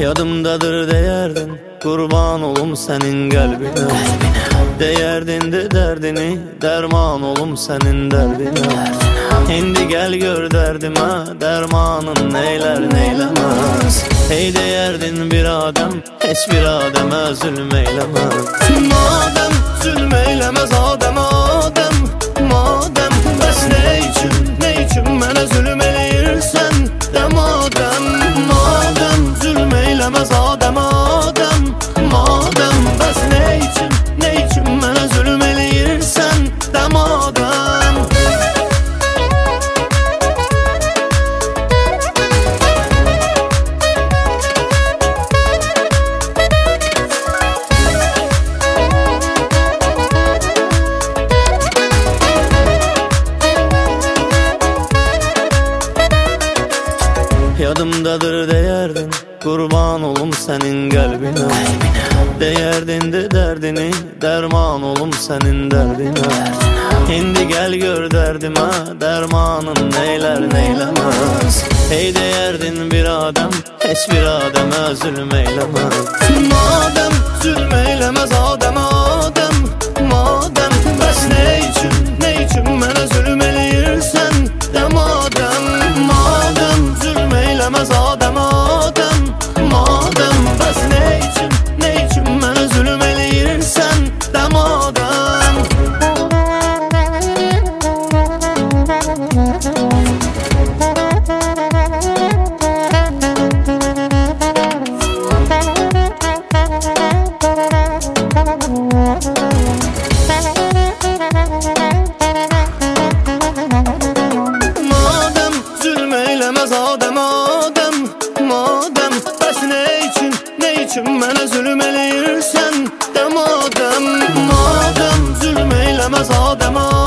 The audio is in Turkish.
Yadımdadır deyerdin, kurban olum senin kalbine. Deyerdin de derdini, derman olum senin derdine. Şimdi gel gör derdime, dermanın neyler neylemez. Hey deyerdin bir adem, hiçbir ademe zulmeylemez. Madem zulmeylemez adem adem, madem bəs ne için mənə zulm eləyirsən de madem. Madem zulmeylemez adem adem, madem bəs ne için mənə zulm eləyirsən de madem. Yadımdadır deyerdin, kurban olum senin kalbine. Deyerdin de derdini, derman olum senin derdine. Şimdi gel gör derdime, dermanın neyler neylemez. Hey deyerdin bir adem, hiçbir ademe zulmeylemez. Madem zulmeylemez adem adem, madem bəs ne için mənə zulm eləyirsən de madem. Madem zulmeylemez adem adem, madem bəs ne için mənə zulm eləyirsən de madem. Madem zulmeylemez adem adem, madem bəs ne için mənə zulm eləyirsən de madem. Madem zulmeylemez adem adem.